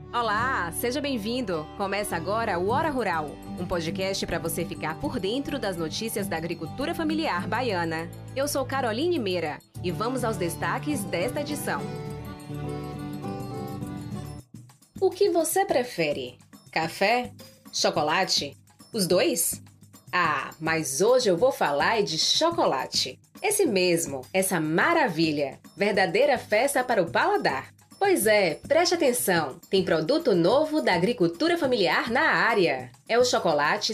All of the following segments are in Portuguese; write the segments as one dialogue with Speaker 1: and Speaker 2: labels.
Speaker 1: Olá, seja bem-vindo! Começa agora o Hora Rural, um podcast para você ficar por dentro das notícias da agricultura familiar baiana. Eu sou Caroline Meira e vamos aos destaques desta edição. O que você prefere? Café? Chocolate? Os dois? Ah, mas hoje eu vou falar de chocolate. Esse mesmo, essa maravilha, verdadeira festa para o paladar. Pois é, preste atenção, tem produto novo da agricultura familiar na área. É o chocolate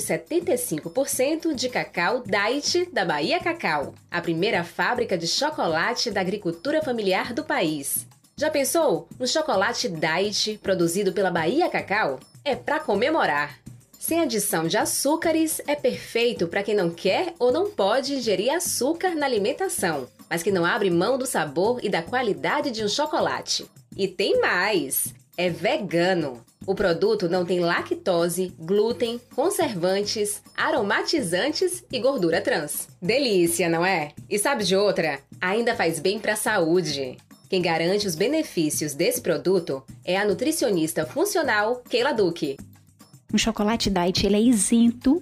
Speaker 1: 75% de cacau Diet da Bahia Cacau, a primeira fábrica de chocolate da agricultura familiar do país. Já pensou? Um chocolate Diet produzido pela Bahia Cacau? É para comemorar. Sem adição de açúcares, é perfeito para quem não quer ou não pode ingerir açúcar na alimentação, mas que não abre mão do sabor e da qualidade de um chocolate. E tem mais! É vegano. O produto não tem lactose, glúten, conservantes, aromatizantes e gordura trans. Delícia, não é? E sabe de outra? Ainda faz bem para a saúde. Quem garante os benefícios desse produto é a nutricionista funcional Keila Duque.
Speaker 2: Um chocolate diet ele é isento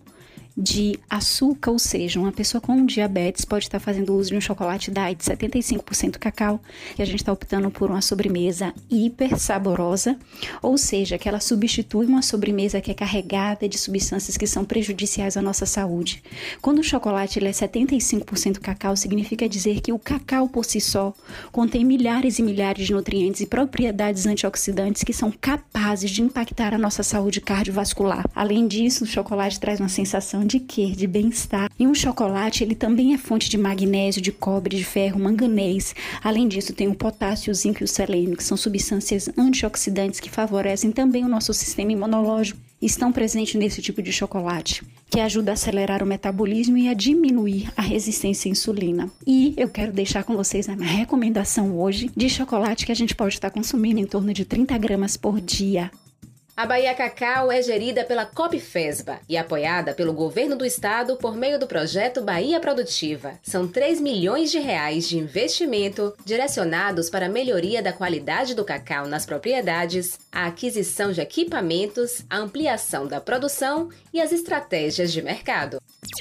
Speaker 2: de açúcar, ou seja, uma pessoa com diabetes pode estar fazendo uso de um chocolate diet 75% cacau, e a gente está optando por uma sobremesa hiper saborosa, ou seja, que ela substitui uma sobremesa que é carregada de substâncias que são prejudiciais à nossa saúde. Quando o chocolate ele é 75% cacau, significa dizer que o cacau por si só contém milhares e milhares de nutrientes e propriedades antioxidantes que são capazes de impactar a nossa saúde cardiovascular. Além disso, o chocolate traz uma sensação de quê? De bem-estar. E um chocolate, ele também é fonte de magnésio, de cobre, de ferro, manganês. Além disso, tem o potássio, o zinco e o selênio, que são substâncias antioxidantes que favorecem também o nosso sistema imunológico. Estão presentes nesse tipo de chocolate, que ajuda a acelerar o metabolismo e a diminuir a resistência à insulina. E eu quero deixar com vocês a minha recomendação hoje de chocolate que a gente pode estar consumindo em torno de 30 gramas por dia.
Speaker 1: A Bahia Cacau é gerida pela Copfesba e apoiada pelo governo do estado por meio do projeto Bahia Produtiva. São 3 milhões de reais de investimento direcionados para a melhoria da qualidade do cacau nas propriedades, a aquisição de equipamentos, a ampliação da produção e as estratégias de mercado.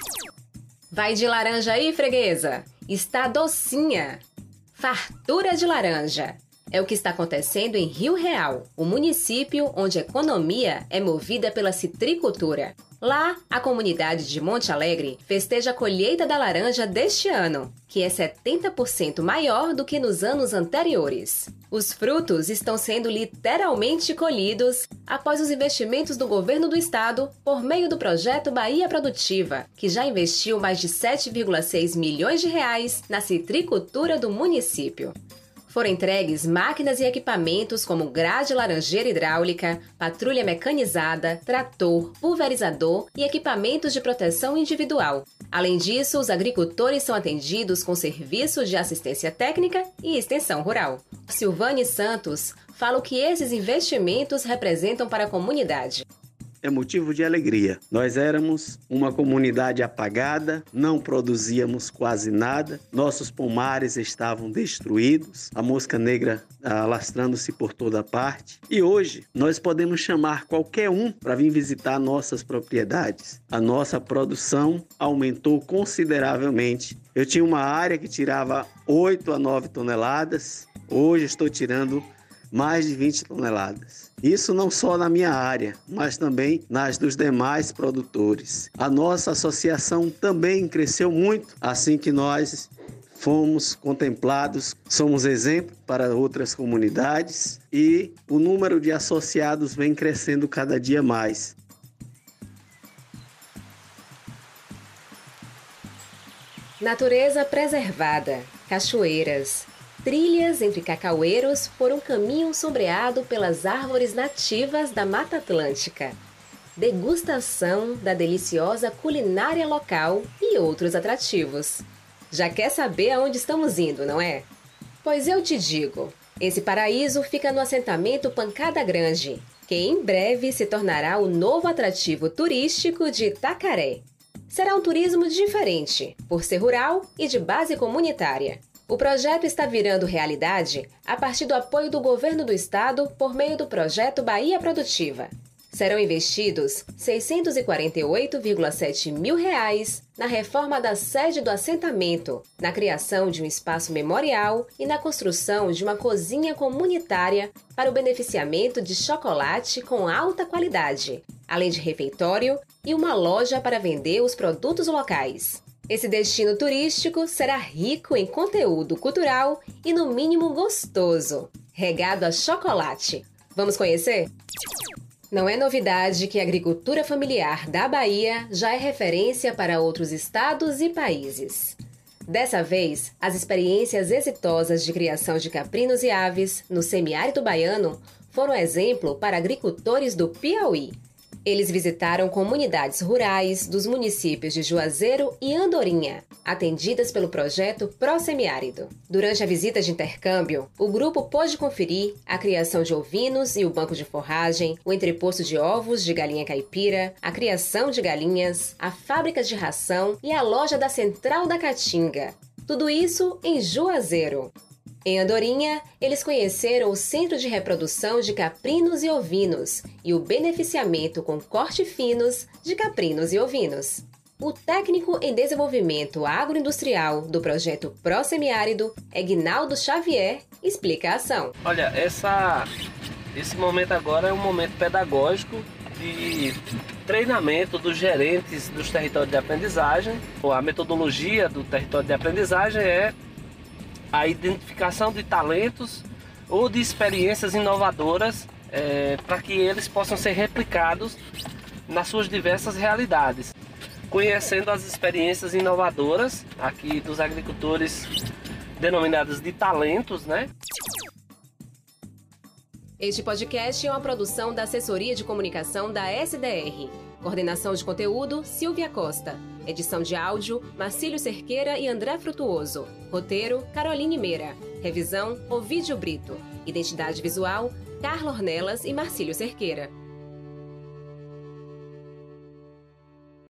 Speaker 1: Vai de laranja aí, freguesa! Está docinha! Fartura de laranja! É o que está acontecendo em Rio Real, o município onde a economia é movida pela citricultura. Lá, a comunidade de Monte Alegre festeja a colheita da laranja deste ano, que é 70% maior do que nos anos anteriores. Os frutos estão sendo literalmente colhidos após os investimentos do governo do estado por meio do projeto Bahia Produtiva, que já investiu mais de 7,6 milhões de reais na citricultura do município. Foram entregues máquinas e equipamentos como grade laranjeira hidráulica, patrulha mecanizada, trator, pulverizador e equipamentos de proteção individual. Além disso, os agricultores são atendidos com serviço de assistência técnica e extensão rural. Silvane Santos fala o que esses investimentos representam para a comunidade.
Speaker 3: É motivo de alegria. Nós éramos uma comunidade apagada, não produzíamos quase nada, nossos pomares estavam destruídos, a mosca negra alastrando-se por toda parte. E hoje nós podemos chamar qualquer um para vir visitar nossas propriedades. A nossa produção aumentou consideravelmente. Eu tinha uma área que tirava 8 a 9 toneladas, hoje estou tirando mais de 20 toneladas. Isso não só na minha área, mas também nas dos demais produtores. A nossa associação também cresceu muito assim que nós fomos contemplados, somos exemplo para outras comunidades e o número de associados vem crescendo cada dia mais.
Speaker 1: Natureza preservada, cachoeiras, trilhas entre cacaueiros por um caminho sombreado pelas árvores nativas da Mata Atlântica. Degustação da deliciosa culinária local e outros atrativos. Já quer saber aonde estamos indo, não é? Pois eu te digo, esse paraíso fica no assentamento Pancada Grande, que em breve se tornará o novo atrativo turístico de Itacaré. Será um turismo diferente, por ser rural e de base comunitária. O projeto está virando realidade a partir do apoio do governo do estado por meio do projeto Bahia Produtiva. Serão investidos R$ 648,7 mil na reforma da sede do assentamento, na criação de um espaço memorial e na construção de uma cozinha comunitária para o beneficiamento de chocolate com alta qualidade, além de refeitório e uma loja para vender os produtos locais. Esse destino turístico será rico em conteúdo cultural e, no mínimo, gostoso, regado a chocolate. Vamos conhecer? Não é novidade que a agricultura familiar da Bahia já é referência para outros estados e países. Dessa vez, as experiências exitosas de criação de caprinos e aves no semiárido baiano foram exemplo para agricultores do Piauí. Eles visitaram comunidades rurais dos municípios de Juazeiro e Andorinha, atendidas pelo projeto Pró-Semiárido. Durante a visita de intercâmbio, o grupo pôde conferir a criação de ovinos e o banco de forragem, o entreposto de ovos de galinha caipira, a criação de galinhas, a fábrica de ração e a loja da Central da Caatinga. Tudo isso em Juazeiro. Em Andorinha, eles conheceram o Centro de Reprodução de Caprinos e Ovinos e o beneficiamento com corte finos de caprinos e ovinos. O técnico em desenvolvimento agroindustrial do projeto Pró-Semiárido, Egnaldo Xavier, explica a ação.
Speaker 4: Olha, esse momento agora é um momento pedagógico de treinamento dos gerentes dos territórios de aprendizagem. A metodologia do território de aprendizagem é a identificação de talentos ou de experiências inovadoras para que eles possam ser replicados nas suas diversas realidades. Conhecendo as experiências inovadoras aqui dos agricultores denominadas de talentos, né?
Speaker 1: Este podcast é uma produção da Assessoria de Comunicação da SDR. Coordenação de conteúdo, Silvia Costa. Edição de áudio, Marcílio Cerqueira e André Frutuoso. Roteiro, Caroline Meira. Revisão, Ovídio Brito. Identidade visual, Carla Ornelas e Marcílio Cerqueira.